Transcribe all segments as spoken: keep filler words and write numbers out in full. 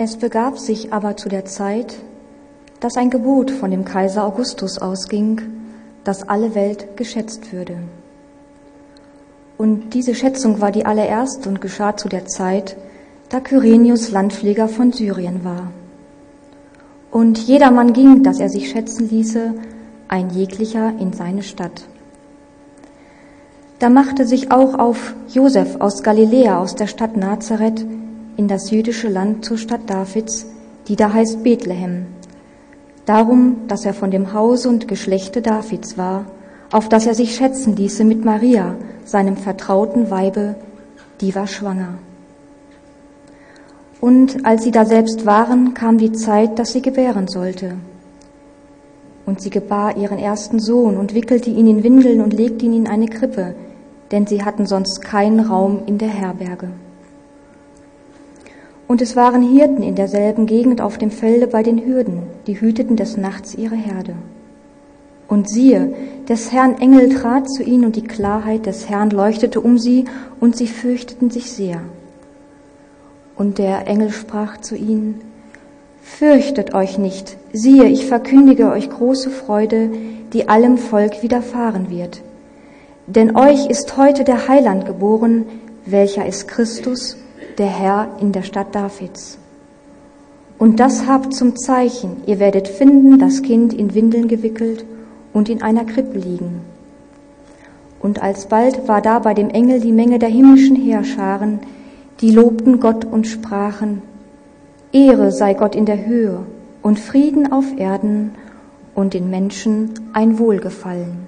Es begab sich aber zu der Zeit, dass ein Gebot von dem Kaiser Augustus ausging, dass alle Welt geschätzt würde. Und diese Schätzung war die allererste und geschah zu der Zeit, da Kyrenius Landpfleger von Syrien war. Und jedermann ging, dass er sich schätzen ließe, ein jeglicher in seine Stadt. Da machte sich auch auf Josef aus Galiläa, aus der Stadt Nazareth, in das jüdische Land zur Stadt Davids, die da heißt Bethlehem, darum, dass er von dem Hause und Geschlechte Davids war, auf dass er sich schätzen ließe mit Maria, seinem vertrauten Weibe, die war schwanger. Und als sie da selbst waren, kam die Zeit, dass sie gebären sollte. Und sie gebar ihren ersten Sohn und wickelte ihn in Windeln und legte ihn in eine Krippe, denn sie hatten sonst keinen Raum in der Herberge. Und es waren Hirten in derselben Gegend auf dem Felde bei den Hürden, die hüteten des Nachts ihre Herde. Und siehe, des Herrn Engel trat zu ihnen, und die Klarheit des Herrn leuchtete um sie, und sie fürchteten sich sehr. Und der Engel sprach zu ihnen: Fürchtet euch nicht, siehe, ich verkündige euch große Freude, die allem Volk widerfahren wird. Denn euch ist heute der Heiland geboren, welcher ist Christus, der Herr in der Stadt Davids. Und das habt zum Zeichen, ihr werdet finden, das Kind in Windeln gewickelt und in einer Krippe liegen. Und alsbald war da bei dem Engel die Menge der himmlischen Heerscharen, die lobten Gott und sprachen: Ehre sei Gott in der Höhe und Frieden auf Erden und den Menschen ein Wohlgefallen.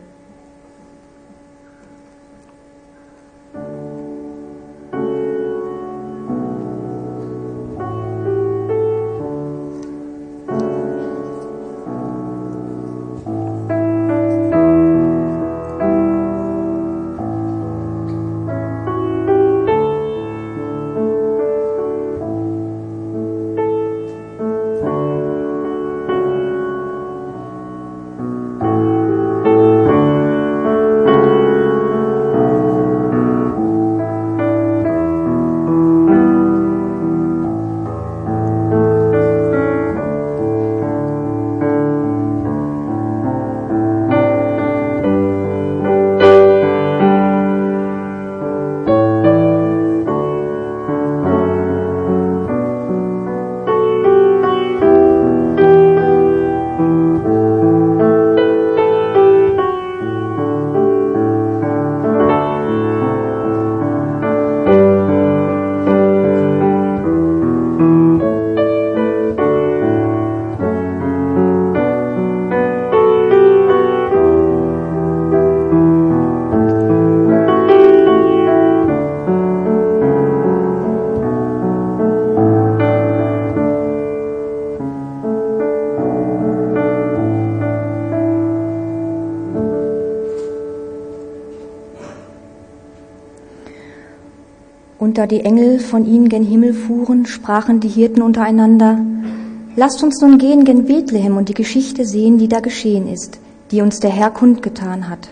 Und da die Engel von ihnen gen Himmel fuhren, sprachen die Hirten untereinander: Lasst uns nun gehen gen Bethlehem und die Geschichte sehen, die da geschehen ist, die uns der Herr kundgetan hat.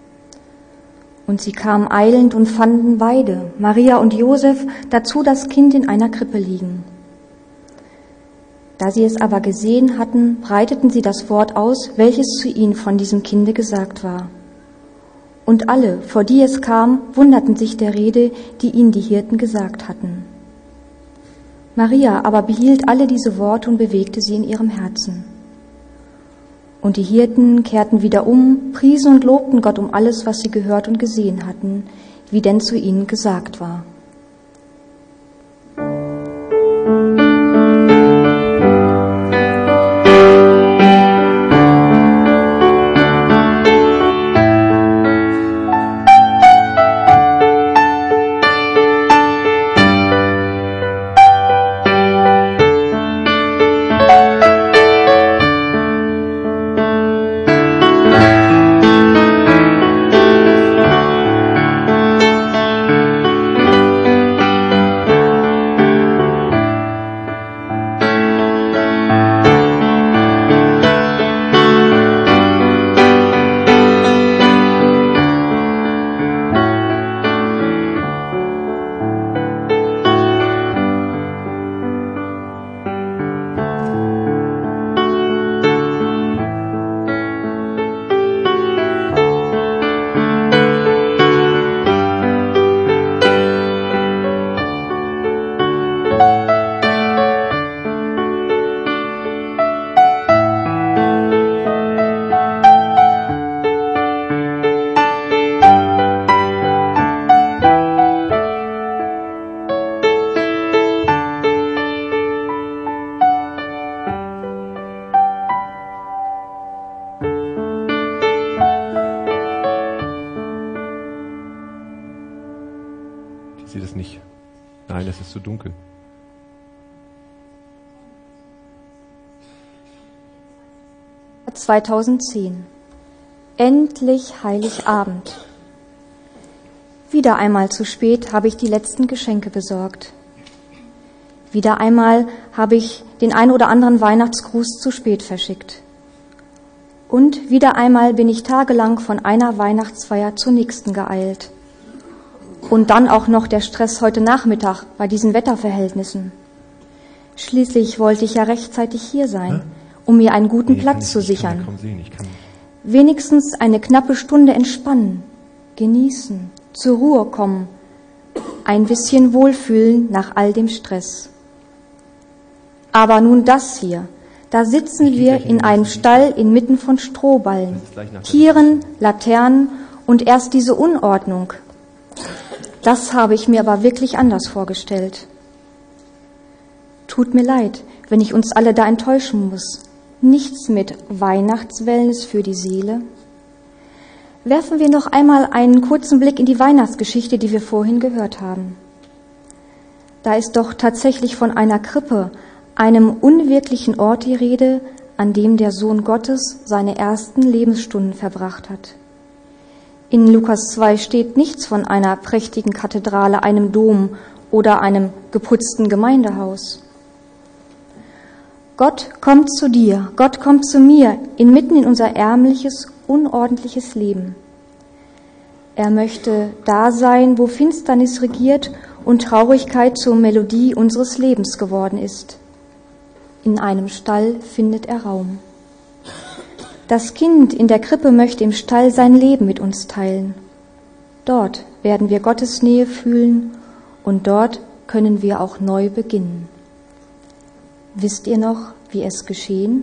Und sie kamen eilend und fanden beide, Maria und Josef, dazu das Kind in einer Krippe liegen. Da sie es aber gesehen hatten, breiteten sie das Wort aus, welches zu ihnen von diesem Kinde gesagt war. Und alle, vor die es kam, wunderten sich der Rede, die ihnen die Hirten gesagt hatten. Maria aber behielt alle diese Worte und bewegte sie in ihrem Herzen. Und die Hirten kehrten wieder um, priesen und lobten Gott um alles, was sie gehört und gesehen hatten, wie denn zu ihnen gesagt war. sie das nicht? Nein, es ist zu dunkel. zweitausendzehn. Endlich Heiligabend. Wieder einmal zu spät habe ich die letzten Geschenke besorgt. Wieder einmal habe ich den ein oder anderen Weihnachtsgruß zu spät verschickt. Und wieder einmal bin ich tagelang von einer Weihnachtsfeier zur nächsten geeilt. Und dann auch noch der Stress heute Nachmittag bei diesen Wetterverhältnissen. Schließlich wollte ich ja rechtzeitig hier sein, um mir einen guten Nee, Platz ich, zu ich sichern. Kann kaum sehen. Ich kann Wenigstens eine knappe Stunde entspannen, genießen, zur Ruhe kommen, ein bisschen wohlfühlen nach all dem Stress. Aber nun das hier, da sitzen wir in einem Stall inmitten von Strohballen, Tieren, Laternen und erst diese Unordnung. Das habe ich mir aber wirklich anders vorgestellt. Tut mir leid, wenn ich uns alle da enttäuschen muss. Nichts mit Weihnachtswellness für die Seele. Werfen wir noch einmal einen kurzen Blick in die Weihnachtsgeschichte, die wir vorhin gehört haben. Da ist doch tatsächlich von einer Krippe, einem unwirklichen Ort die Rede, an dem der Sohn Gottes seine ersten Lebensstunden verbracht hat. In Lukas zwei steht nichts von einer prächtigen Kathedrale, einem Dom oder einem geputzten Gemeindehaus. Gott kommt zu dir, Gott kommt zu mir, inmitten in unser ärmliches, unordentliches Leben. Er möchte da sein, wo Finsternis regiert und Traurigkeit zur Melodie unseres Lebens geworden ist. In einem Stall findet er Raum. Das Kind in der Krippe möchte im Stall sein Leben mit uns teilen. Dort werden wir Gottes Nähe fühlen und dort können wir auch neu beginnen. Wisst ihr noch, wie es geschehen?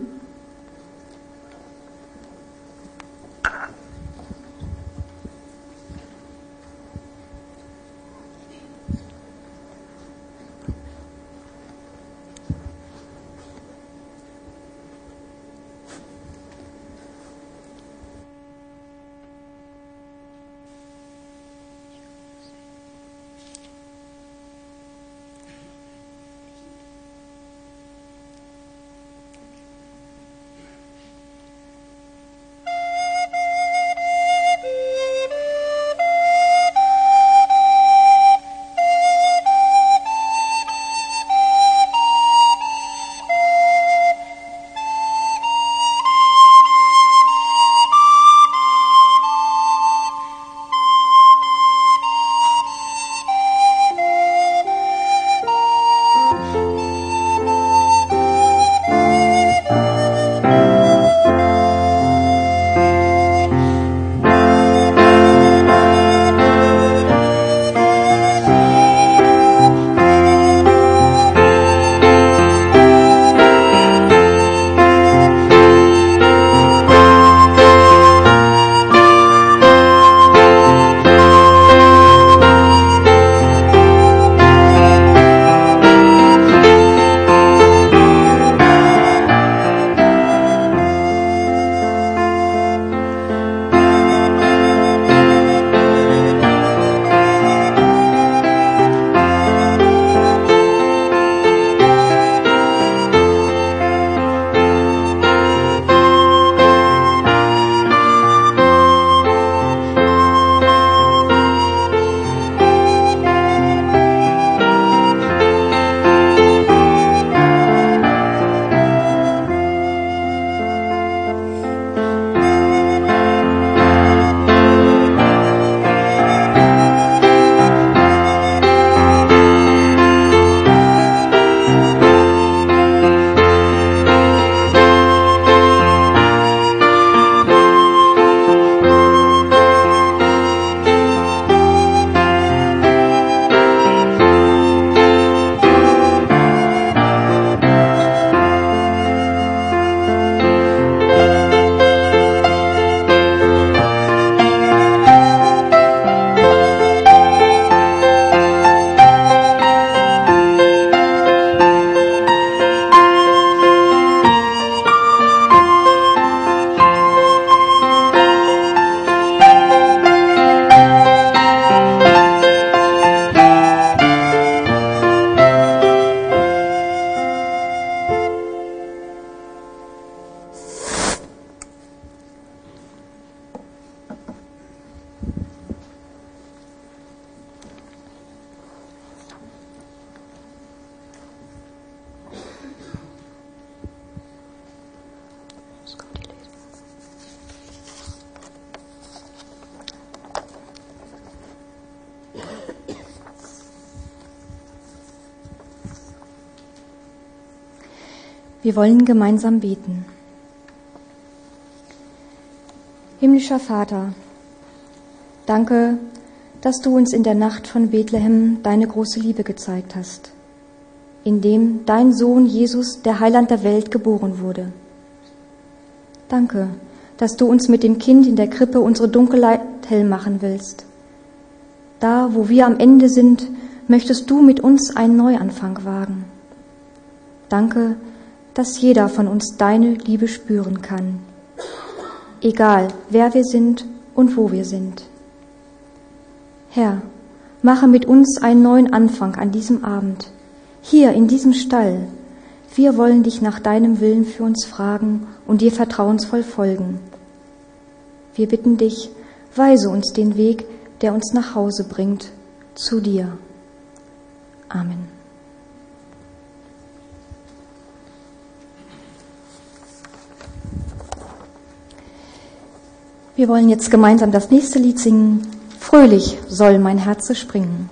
Wir wollen gemeinsam beten. Himmlischer Vater, danke, dass du uns in der Nacht von Bethlehem deine große Liebe gezeigt hast, indem dein Sohn Jesus, der Heiland der Welt, geboren wurde. Danke, dass du uns mit dem Kind in der Krippe unsere Dunkelheit hell machen willst. Da, wo wir am Ende sind, möchtest du mit uns einen Neuanfang wagen. Danke, dass jeder von uns deine Liebe spüren kann, egal wer wir sind und wo wir sind. Herr, mache mit uns einen neuen Anfang an diesem Abend, hier in diesem Stall. Wir wollen dich nach deinem Willen für uns fragen und dir vertrauensvoll folgen. Wir bitten dich, weise uns den Weg, der uns nach Hause bringt, zu dir. Amen. Wir wollen jetzt gemeinsam das nächste Lied singen. Fröhlich soll mein Herze springen.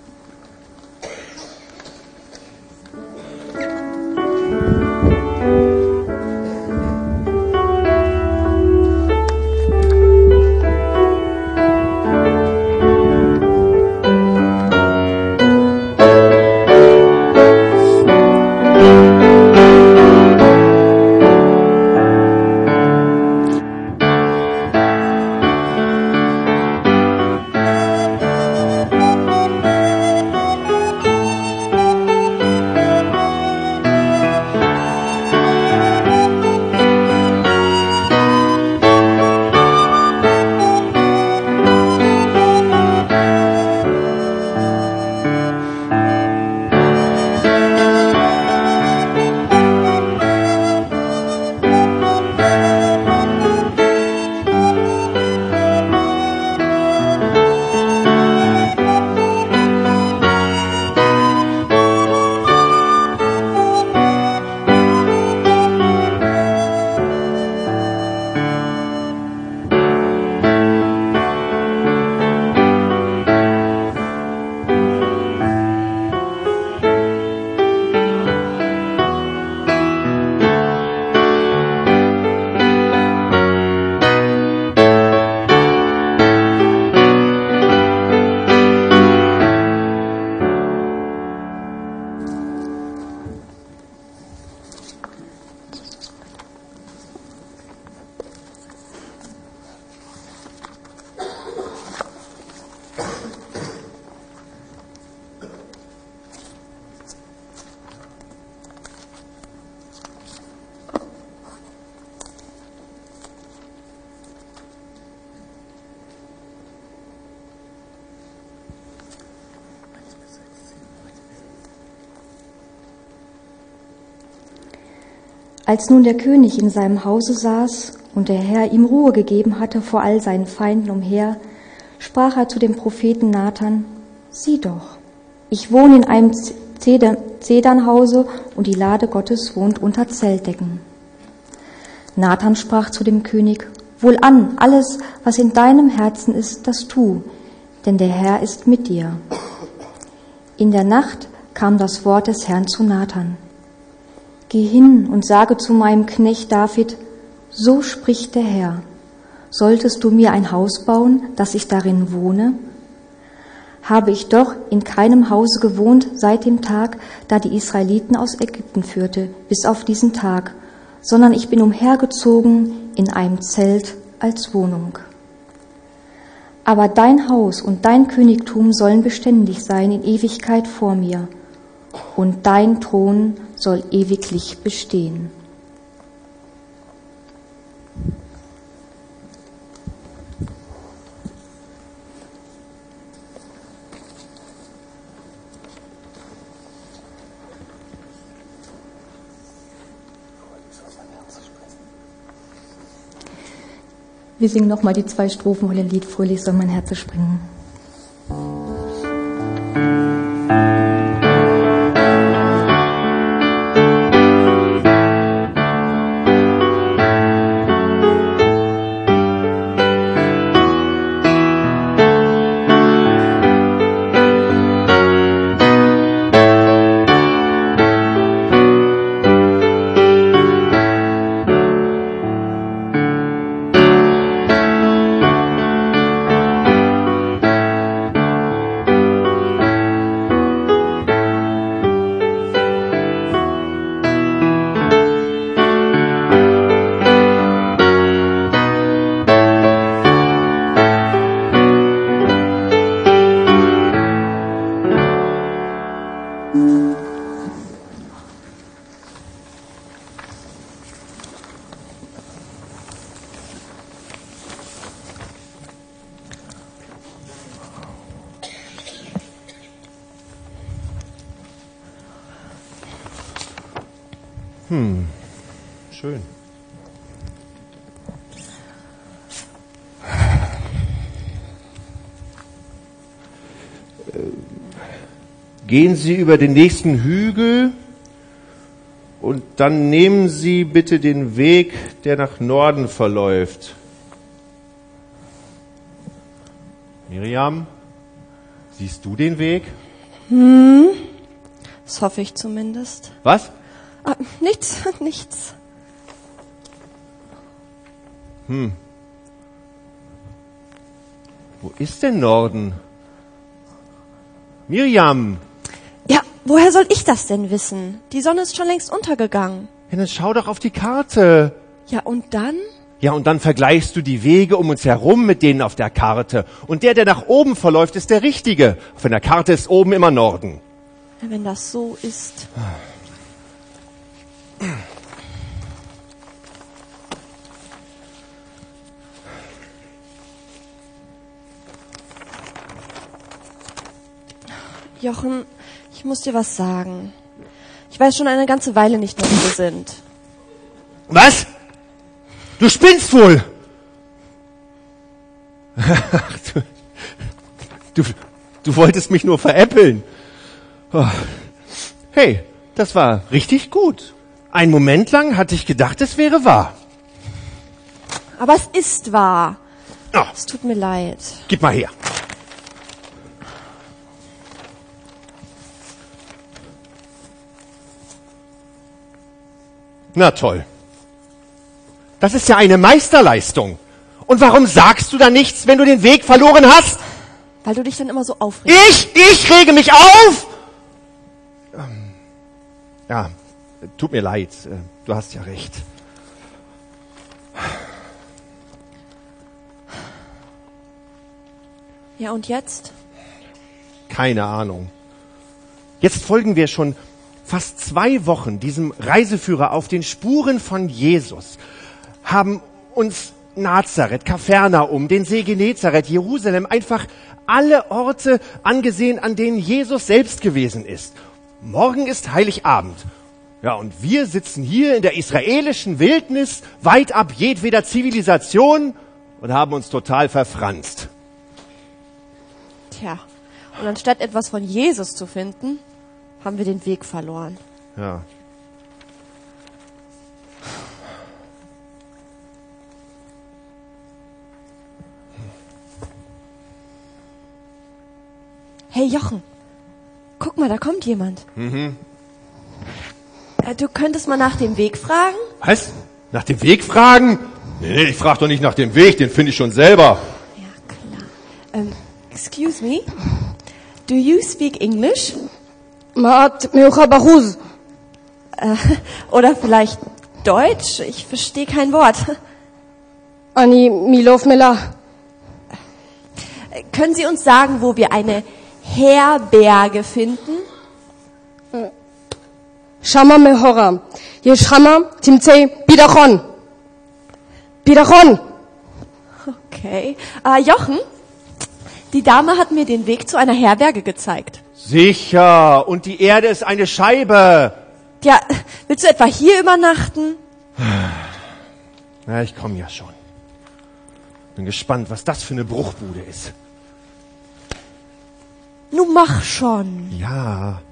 Als nun der König in seinem Hause saß und der Herr ihm Ruhe gegeben hatte vor all seinen Feinden umher, sprach er zu dem Propheten Nathan: Sieh doch, ich wohne in einem Zedernhause und die Lade Gottes wohnt unter Zeltdecken. Nathan sprach zu dem König: Wohlan, alles, was in deinem Herzen ist, das tu, denn der Herr ist mit dir. In der Nacht kam das Wort des Herrn zu Nathan: Geh hin und sage zu meinem Knecht David, so spricht der Herr, solltest du mir ein Haus bauen, dass ich darin wohne? Habe ich doch in keinem Hause gewohnt seit dem Tag, da die Israeliten aus Ägypten führte, bis auf diesen Tag, sondern ich bin umhergezogen in einem Zelt als Wohnung. Aber dein Haus und dein Königtum sollen beständig sein in Ewigkeit vor mir, und dein Thron soll ewiglich bestehen. Wir singen nochmal die zwei Strophen von dem Lied Fröhlich soll mein Herz springen. Hm, schön. Gehen Sie über den nächsten Hügel und dann nehmen Sie bitte den Weg, der nach Norden verläuft. Miriam, siehst du den Weg? Hm, das hoffe ich zumindest. Was? Ah, nichts, nichts. Hm. Wo ist denn Norden? Miriam! Ja, woher soll ich das denn wissen? Die Sonne ist schon längst untergegangen. Ja, dann schau doch auf die Karte. Ja, und dann? Ja, und dann vergleichst du die Wege um uns herum mit denen auf der Karte. Und der, der nach oben verläuft, ist der richtige. Auf einer Karte ist oben immer Norden. Wenn das so ist. Jochen, ich muss dir was sagen. Ich weiß schon eine ganze Weile nicht mehr, wo wir sind. Was? Du spinnst wohl! Ach, du, du, du wolltest mich nur veräppeln. Oh. Hey, das war richtig gut. Einen Moment lang hatte ich gedacht, es wäre wahr. Aber es ist wahr. Oh, Es tut mir leid. gib mal her. Na toll. Das ist ja eine Meisterleistung. Und warum sagst du da nichts, wenn du den Weg verloren hast? Weil du dich dann immer so aufregst. Ich, ich rege mich auf! Ähm, Ja, tut mir leid. äh, Du hast ja recht. Ja, und jetzt? Keine Ahnung. Jetzt folgen wir schon fast zwei Wochen diesem Reiseführer auf den Spuren von Jesus, haben uns Nazareth, Kapernaum, den See Genezareth, Jerusalem, einfach alle Orte angesehen, an denen Jesus selbst gewesen ist. Morgen ist Heiligabend. Ja, und wir sitzen hier in der israelischen Wildnis, weit ab jedweder Zivilisation und haben uns total verfranst. Tja, und anstatt etwas von Jesus zu finden, haben wir den Weg verloren. Ja. Hey Jochen, guck mal, da kommt jemand. Mhm. Äh, du könntest mal nach dem Weg fragen? Was? Nach dem Weg fragen? Nee, ich frage doch nicht nach dem Weg, den finde ich schon selber. Ja, klar. Ähm, excuse me, do you speak English? מעט מיוחד בחוז. Äh, oder vielleicht Deutsch? Ich verstehe kein Wort. אני מילוף מלה. Äh, Können Sie uns sagen, wo wir eine Herberge finden? שמה מהורה. יש חמה, תמצאי ביטחון. ביטחון. Okay. Äh, Jochen, die Dame hat mir den Weg zu einer Herberge gezeigt. Sicher. Und die Erde ist eine Scheibe. Ja, willst du etwa hier übernachten? Na, ich komme ja schon. Bin gespannt, was das für eine Bruchbude ist. Nun mach schon. Ja.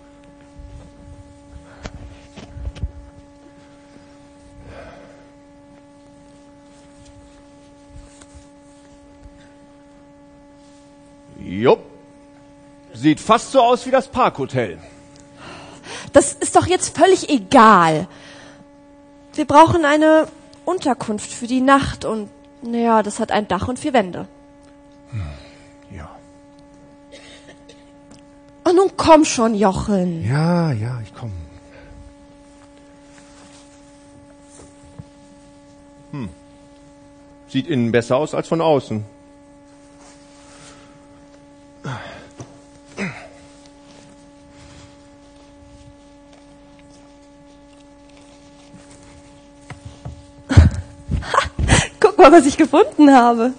Jupp. Sieht fast so aus wie das Parkhotel. Das ist doch jetzt völlig egal. Wir brauchen eine Unterkunft für die Nacht und, naja, das hat ein Dach und vier Wände. Ja. Oh, nun komm schon, Jochen. Ja, ja, ich komme. Hm. Sieht innen besser aus als von außen. Guck mal, was ich gefunden habe.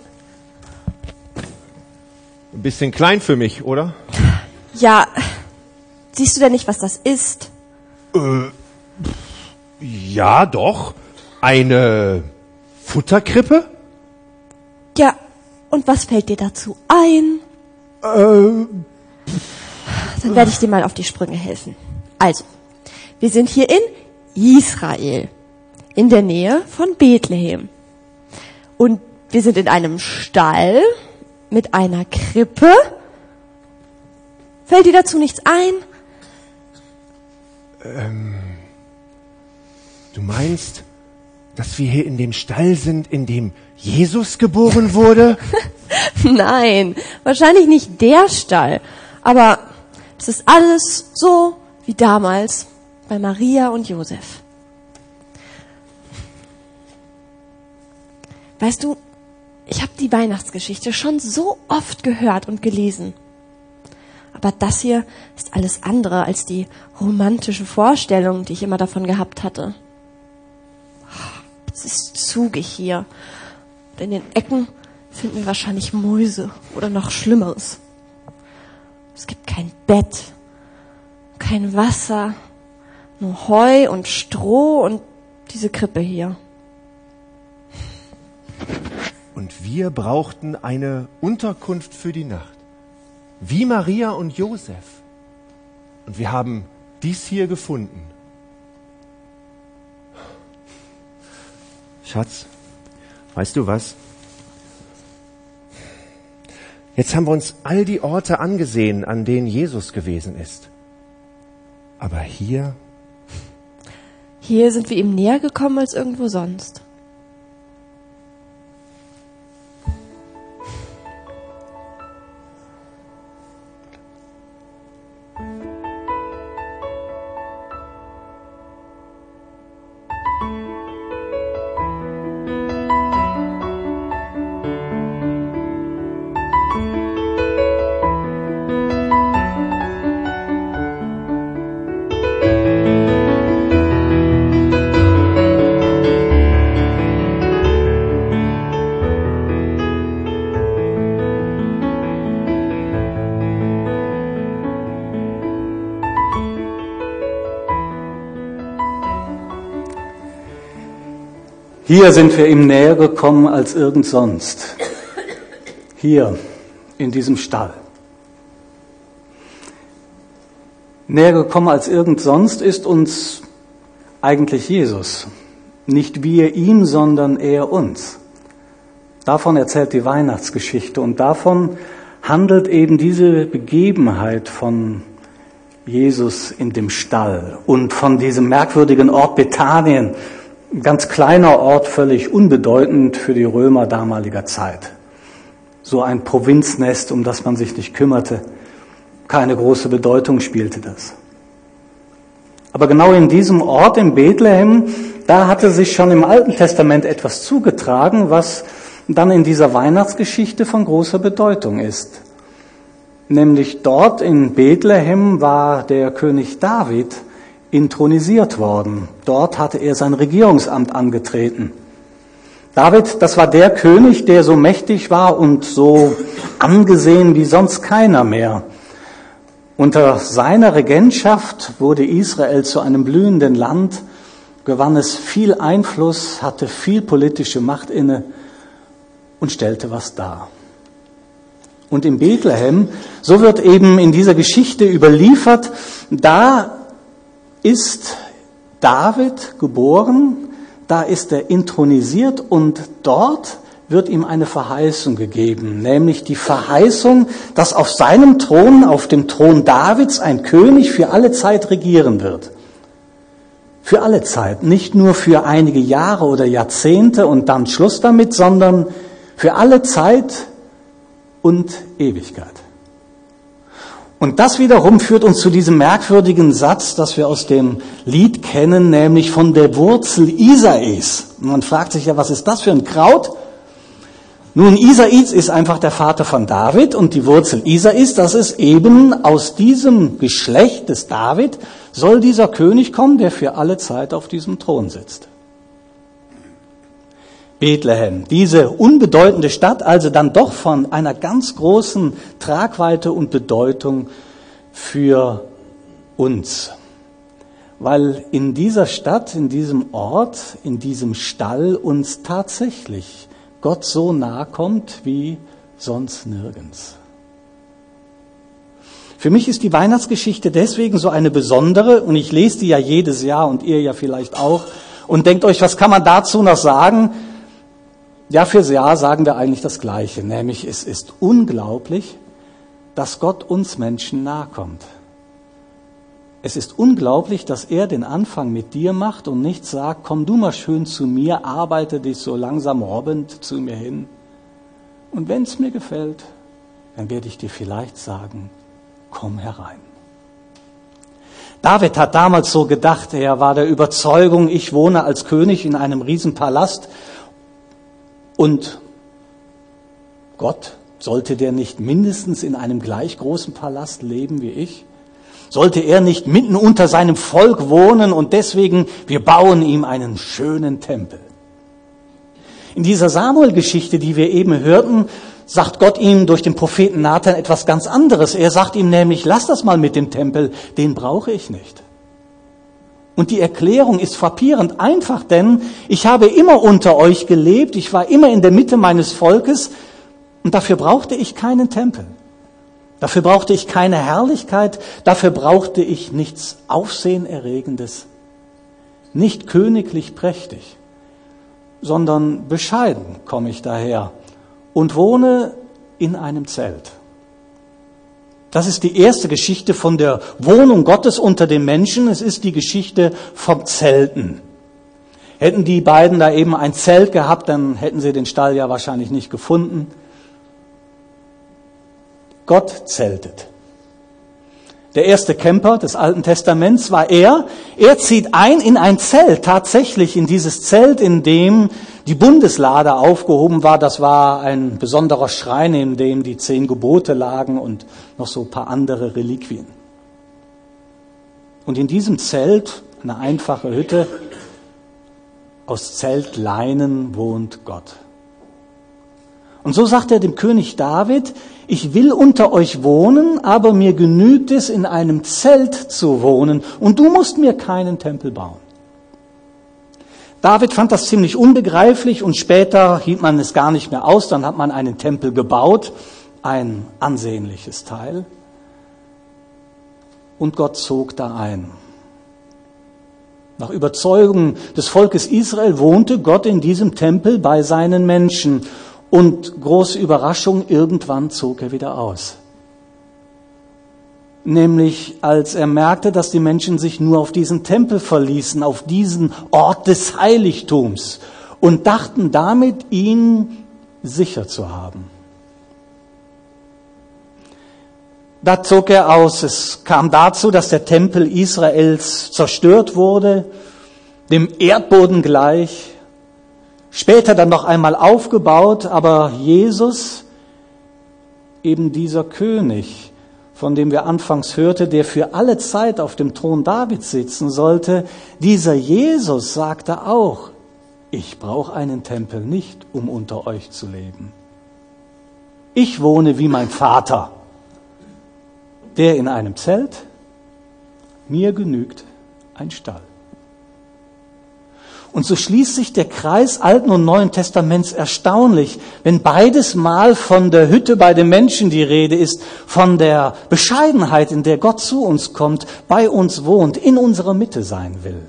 Ein bisschen klein für mich, oder? Ja, siehst du denn nicht, was das ist? Äh, Ja, doch. Eine Futterkrippe? Ja, und was fällt dir dazu ein? Äh, Dann werde ich dir mal auf die Sprünge helfen. Also, wir sind hier in Israel, in der Nähe von Bethlehem. Und wir sind in einem Stall mit einer Krippe. Fällt dir dazu nichts ein? ähm, du meinst, dass wir hier in dem Stall sind, in dem Jesus geboren wurde? Nein, wahrscheinlich nicht der Stall. Aber es ist alles so wie damals bei Maria und Josef. Weißt du, ich habe die Weihnachtsgeschichte schon so oft gehört und gelesen. Aber das hier ist alles andere als die romantische Vorstellung, die ich immer davon gehabt hatte. Es ist zugig hier. Und in den Ecken finden wir wahrscheinlich Mäuse oder noch Schlimmeres. Es gibt kein Bett, kein Wasser, nur Heu und Stroh und diese Krippe hier. Und wir brauchten eine Unterkunft für die Nacht. Wie Maria und Josef. Und wir haben dies hier gefunden. Schatz, weißt du was? Jetzt haben wir uns all die Orte angesehen, an denen Jesus gewesen ist. Aber hier? Hier sind wir ihm näher gekommen als irgendwo sonst. Hier sind wir ihm näher gekommen als irgend sonst. Hier, in diesem Stall. Näher gekommen als irgend sonst ist uns eigentlich Jesus. Nicht wir ihm, sondern er uns. Davon erzählt die Weihnachtsgeschichte und davon handelt eben diese Begebenheit von Jesus in dem Stall und von diesem merkwürdigen Ort Bethanien. Ein ganz kleiner Ort, völlig unbedeutend für die Römer damaliger Zeit. So ein Provinznest, um das man sich nicht kümmerte. Keine große Bedeutung spielte das. Aber genau in diesem Ort, in Bethlehem, da hatte sich schon im Alten Testament etwas zugetragen, was dann in dieser Weihnachtsgeschichte von großer Bedeutung ist. Nämlich dort in Bethlehem war der König David intronisiert worden. Dort hatte er sein Regierungsamt angetreten. David, das war der König, der so mächtig war und so angesehen wie sonst keiner mehr. Unter seiner Regentschaft wurde Israel zu einem blühenden Land, gewann es viel Einfluss, hatte viel politische Macht inne und stellte was dar. Und in Bethlehem, so wird eben in dieser Geschichte überliefert, da ist David geboren, da ist er intronisiert und dort wird ihm eine Verheißung gegeben, nämlich die Verheißung, dass auf seinem Thron, auf dem Thron Davids, ein König für alle Zeit regieren wird. Für alle Zeit, nicht nur für einige Jahre oder Jahrzehnte und dann Schluss damit, sondern für alle Zeit und Ewigkeit. Und das wiederum führt uns zu diesem merkwürdigen Satz, das wir aus dem Lied kennen, nämlich von der Wurzel Isais. Und man fragt sich ja, was ist das für ein Kraut? Nun, Isais ist einfach der Vater von David und die Wurzel Isais, das ist eben aus diesem Geschlecht des David, soll dieser König kommen, der für alle Zeit auf diesem Thron sitzt. Bethlehem, diese unbedeutende Stadt, also dann doch von einer ganz großen Tragweite und Bedeutung für uns. weil in dieser Stadt, in diesem Ort, in diesem Stall uns tatsächlich Gott so nahe kommt wie sonst nirgends. Für mich ist die Weihnachtsgeschichte deswegen so eine besondere, und ich lese die ja jedes Jahr und ihr ja vielleicht auch, und denkt euch, was kann man dazu noch sagen? Jahr für Jahr sagen wir eigentlich das Gleiche, nämlich es ist unglaublich, dass Gott uns Menschen nahe kommt. Es ist unglaublich, dass er den Anfang mit dir macht und nicht sagt, komm du mal schön zu mir, arbeite dich so langsam robbend zu mir hin. Und wenn es mir gefällt, dann werde ich dir vielleicht sagen, komm herein. David hat damals so gedacht, er war der Überzeugung, ich wohne als König in einem Riesenpalast und Gott, sollte der nicht mindestens in einem gleich großen Palast leben wie ich? Sollte er nicht mitten unter seinem Volk wohnen und deswegen, wir bauen ihm einen schönen Tempel? In dieser Samuel-Geschichte, die wir eben hörten, sagt Gott ihm durch den Propheten Nathan etwas ganz anderes. Er sagt ihm nämlich, lass das mal mit dem Tempel, den brauche ich nicht. Und die Erklärung ist frappierend einfach, denn ich habe immer unter euch gelebt, ich war immer in der Mitte meines Volkes und dafür brauchte ich keinen Tempel. Dafür brauchte ich keine Herrlichkeit, dafür brauchte ich nichts Aufsehenerregendes, nicht königlich prächtig, sondern bescheiden komme ich daher und wohne in einem Zelt. Das ist die erste Geschichte von der Wohnung Gottes unter den Menschen. Es ist die Geschichte vom Zelten. Hätten die beiden da eben ein Zelt gehabt, dann hätten sie den Stall ja wahrscheinlich nicht gefunden. Gott zeltet. Der erste Camper des Alten Testaments war er. Er zieht ein in ein Zelt, tatsächlich in dieses Zelt, in dem die Bundeslade aufgehoben war. Das war ein besonderer Schrein, in dem die zehn Gebote lagen und noch so ein paar andere Reliquien. Und in diesem Zelt, eine einfache Hütte, aus Zeltleinen wohnt Gott. Und so sagt er dem König David, ich will unter euch wohnen, aber mir genügt es, in einem Zelt zu wohnen und du musst mir keinen Tempel bauen. David fand das ziemlich unbegreiflich und später hielt man es gar nicht mehr aus, dann hat man einen Tempel gebaut, ein ansehnliches Teil, und Gott zog da ein. Nach Überzeugung des Volkes Israel wohnte Gott in diesem Tempel bei seinen Menschen. Und große Überraschung, irgendwann zog er wieder aus. Nämlich als er merkte, dass die Menschen sich nur auf diesen Tempel verließen, auf diesen Ort des Heiligtums und dachten damit, ihn sicher zu haben. Da zog er aus. Es kam dazu, dass der Tempel Israels zerstört wurde, dem Erdboden gleich. Später dann noch einmal aufgebaut, aber Jesus, eben dieser König, von dem wir anfangs hörte, der für alle Zeit auf dem Thron Davids sitzen sollte, dieser Jesus sagte auch, ich brauche einen Tempel nicht, um unter euch zu leben. Ich wohne wie mein Vater, der in einem Zelt, mir genügt ein Stall. Und so schließt sich der Kreis Alten und Neuen Testaments erstaunlich, wenn beides Mal von der Hütte bei den Menschen die Rede ist, von der Bescheidenheit, in der Gott zu uns kommt, bei uns wohnt, in unserer Mitte sein will.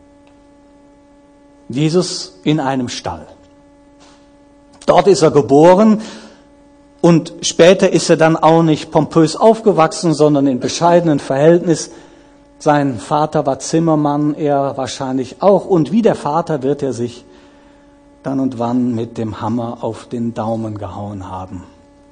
Jesus in einem Stall. Dort ist er geboren und später ist er dann auch nicht pompös aufgewachsen, sondern in bescheidenen Verhältnissen. Sein Vater war Zimmermann, er wahrscheinlich auch. Und wie der Vater wird er sich dann und wann mit dem Hammer auf den Daumen gehauen haben.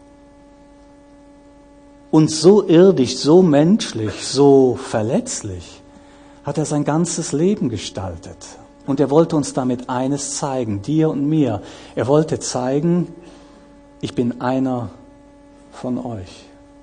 Und so irdisch, so menschlich, so verletzlich hat er sein ganzes Leben gestaltet. Und er wollte uns damit eines zeigen, dir und mir. Er wollte zeigen, ich bin einer von euch.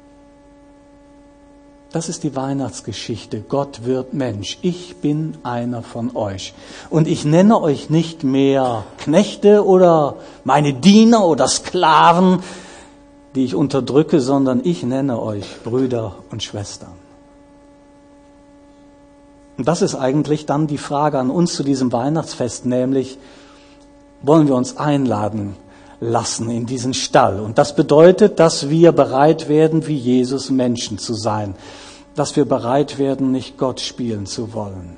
Das ist die Weihnachtsgeschichte. Gott wird Mensch. Ich bin einer von euch. Und ich nenne euch nicht mehr Knechte oder meine Diener oder Sklaven, die ich unterdrücke, sondern ich nenne euch Brüder und Schwestern. Und das ist eigentlich dann die Frage an uns zu diesem Weihnachtsfest, nämlich, wollen wir uns einladen lassen in diesen Stall? Und das bedeutet, dass wir bereit werden, wie Jesus Menschen zu sein. Dass wir bereit werden, nicht Gott spielen zu wollen.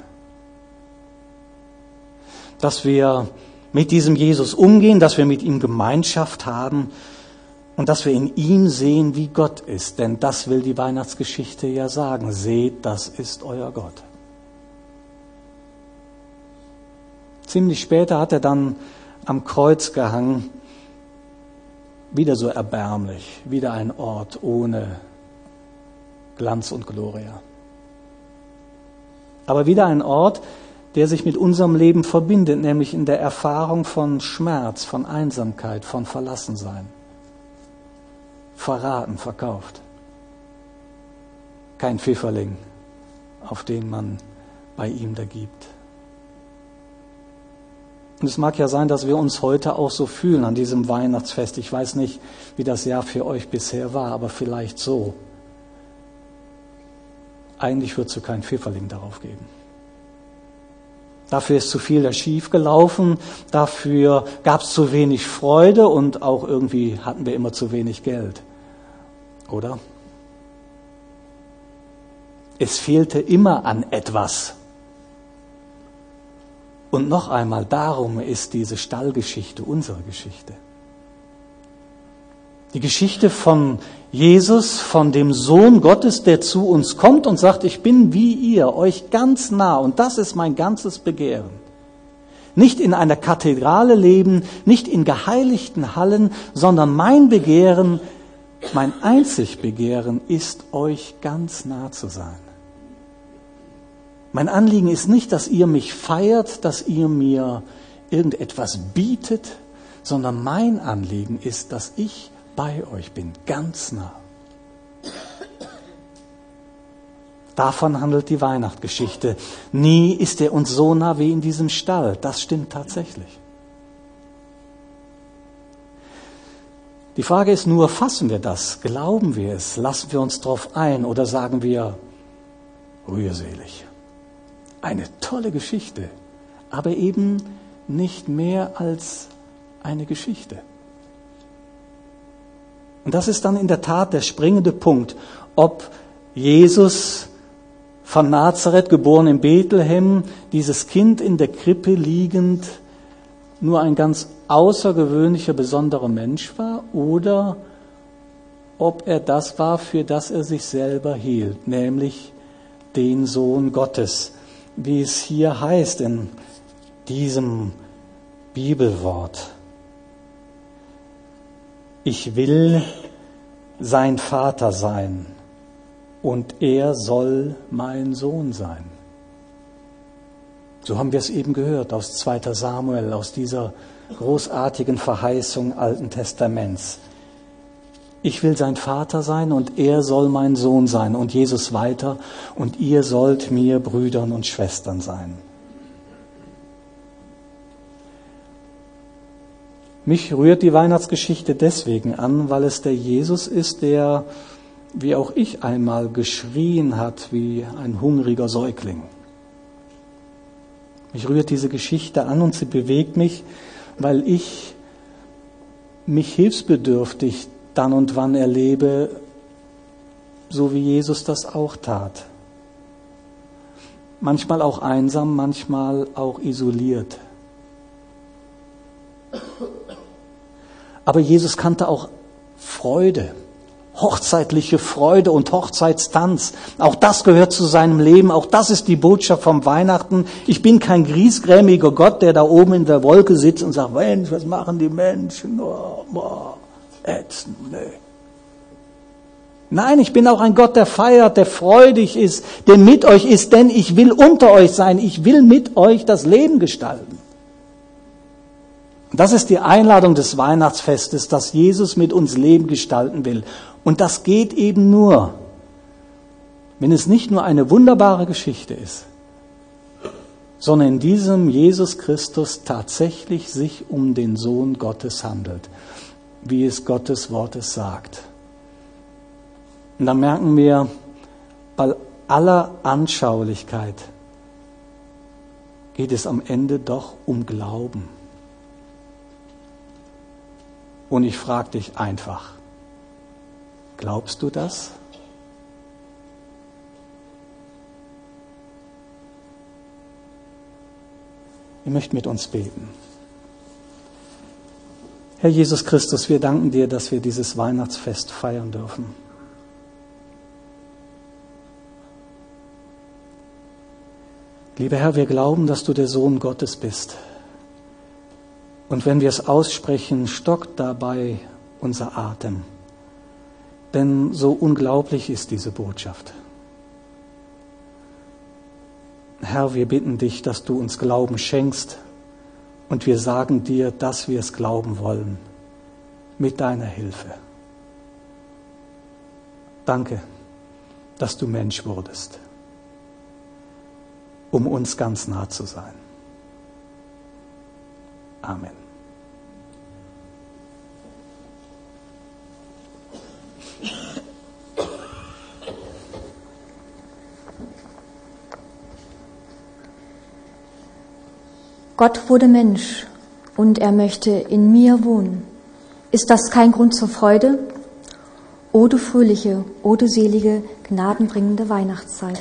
Dass wir mit diesem Jesus umgehen, dass wir mit ihm Gemeinschaft haben und dass wir in ihm sehen, wie Gott ist. Denn das will die Weihnachtsgeschichte ja sagen. Seht, das ist euer Gott. Ziemlich später hat er dann am Kreuz gehangen. Wieder so erbärmlich, wieder ein Ort ohne Glanz und Gloria. Aber wieder ein Ort, der sich mit unserem Leben verbindet, nämlich in der Erfahrung von Schmerz, von Einsamkeit, von Verlassensein. Verraten, verkauft. Kein Pfifferling, auf den man bei ihm da gibt. Und es mag ja sein, dass wir uns heute auch so fühlen an diesem Weihnachtsfest. Ich weiß nicht, wie das Jahr für euch bisher war, aber vielleicht so. Eigentlich würdest du keinen Pfifferling darauf geben. Dafür ist zu viel da schief gelaufen, dafür gab es zu wenig Freude und auch irgendwie hatten wir immer zu wenig Geld. Oder? Es fehlte immer an etwas. Und noch einmal, darum ist diese Stallgeschichte unsere Geschichte. Die Geschichte von Jesus, von dem Sohn Gottes, der zu uns kommt und sagt, ich bin wie ihr, euch ganz nah und das ist mein ganzes Begehren. Nicht in einer Kathedrale leben, nicht in geheiligten Hallen, sondern mein Begehren, mein einzig Begehren ist, euch ganz nah zu sein. Mein Anliegen ist nicht, dass ihr mich feiert, dass ihr mir irgendetwas bietet, sondern mein Anliegen ist, dass ich bei euch bin, ganz nah. Davon handelt die Weihnachtsgeschichte. Nie ist er uns so nah wie in diesem Stall. Das stimmt tatsächlich. Die Frage ist nur, fassen wir das? Glauben wir es? Lassen wir uns darauf ein? Oder sagen wir, rührselig? Eine tolle Geschichte, aber eben nicht mehr als eine Geschichte. Und das ist dann in der Tat der springende Punkt, ob Jesus von Nazareth, geboren in Bethlehem, dieses Kind in der Krippe liegend, nur ein ganz außergewöhnlicher, besonderer Mensch war oder ob er das war, für das er sich selber hielt, nämlich den Sohn Gottes, wie es hier heißt in diesem Bibelwort. Ich will sein Vater sein und er soll mein Sohn sein. So haben wir es eben gehört aus zweiter Samuel, aus dieser großartigen Verheißung Alten Testaments. Ich will sein Vater sein und er soll mein Sohn sein. Und Jesus weiter, und ihr sollt mir Brüdern und Schwestern sein. Mich rührt die Weihnachtsgeschichte deswegen an, weil es der Jesus ist, der, wie auch ich einmal, geschrien hat wie ein hungriger Säugling. Mich rührt diese Geschichte an und sie bewegt mich, weil ich mich hilfsbedürftig dann und wann erlebe, so wie Jesus das auch tat. Manchmal auch einsam, manchmal auch isoliert. Aber Jesus kannte auch Freude, hochzeitliche Freude und Hochzeitstanz. Auch das gehört zu seinem Leben, auch das ist die Botschaft vom Weihnachten. Ich bin kein griesgrämiger Gott, der da oben in der Wolke sitzt und sagt, Mensch, was machen die Menschen? Oh, oh. Ätzend, nee. Nein, ich bin auch ein Gott, der feiert, der freudig ist, der mit euch ist, denn ich will unter euch sein, ich will mit euch das Leben gestalten. Und das ist die Einladung des Weihnachtsfestes, dass Jesus mit uns Leben gestalten will. Und das geht eben nur, wenn es nicht nur eine wunderbare Geschichte ist, sondern in diesem Jesus Christus tatsächlich sich um den Sohn Gottes handelt, wie es Gottes Wort es sagt. Und dann merken wir, bei aller Anschaulichkeit geht es am Ende doch um Glauben. Und ich frage dich einfach, glaubst du das? Ich möchte mit uns beten. Herr Jesus Christus, wir danken dir, dass wir dieses Weihnachtsfest feiern dürfen. Lieber Herr, wir glauben, dass du der Sohn Gottes bist. Und wenn wir es aussprechen, stockt dabei unser Atem. Denn so unglaublich ist diese Botschaft. Herr, wir bitten dich, dass du uns Glauben schenkst und wir sagen dir, dass wir es glauben wollen, mit deiner Hilfe. Danke, dass du Mensch wurdest, um uns ganz nah zu sein. Amen. Gott wurde Mensch und er möchte in mir wohnen. Ist das kein Grund zur Freude? O du fröhliche, o du selige, gnadenbringende Weihnachtszeit.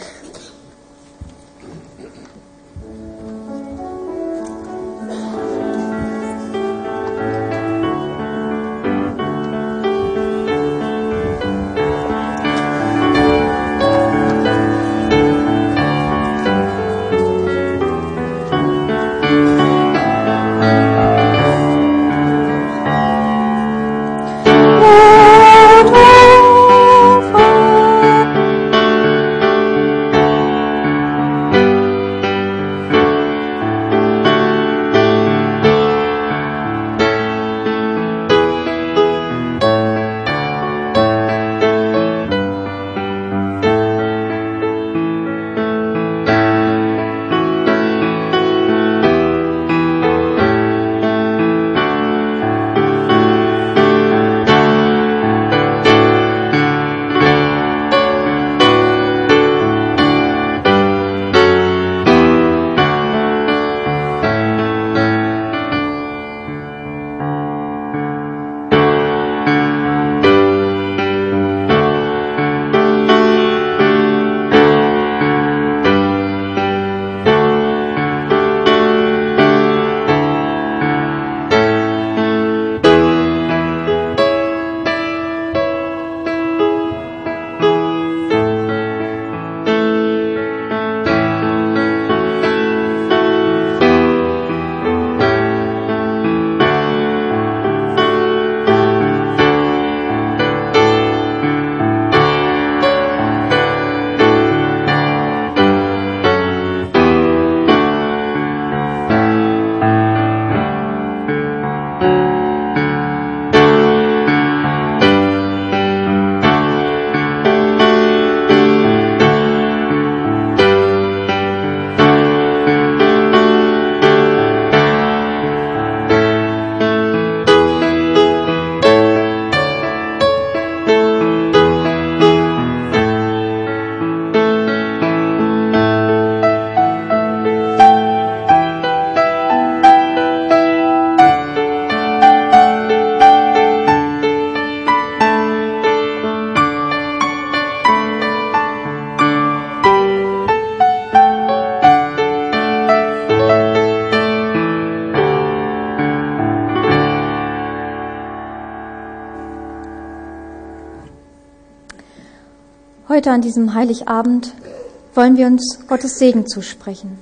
Heute an diesem Heiligabend wollen wir uns Gottes Segen zusprechen.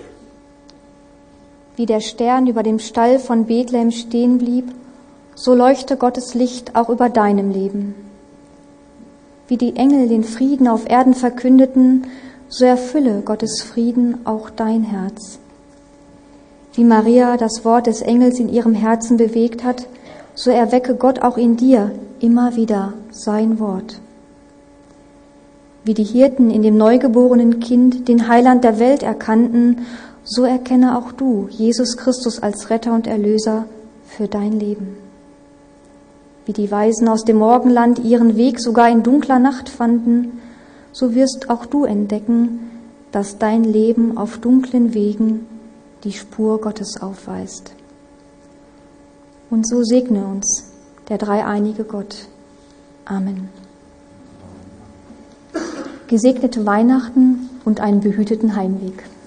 Wie der Stern über dem Stall von Bethlehem stehen blieb, so leuchte Gottes Licht auch über deinem Leben. Wie die Engel den Frieden auf Erden verkündeten, so erfülle Gottes Frieden auch dein Herz. Wie Maria das Wort des Engels in ihrem Herzen bewegt hat, so erwecke Gott auch in dir immer wieder sein Wort. Wie die Hirten in dem neugeborenen Kind den Heiland der Welt erkannten, so erkenne auch du Jesus Christus als Retter und Erlöser für dein Leben. Wie die Weisen aus dem Morgenland ihren Weg sogar in dunkler Nacht fanden, so wirst auch du entdecken, dass dein Leben auf dunklen Wegen die Spur Gottes aufweist. Und so segne uns der dreieinige Gott. Amen. Gesegnete Weihnachten und einen behüteten Heimweg.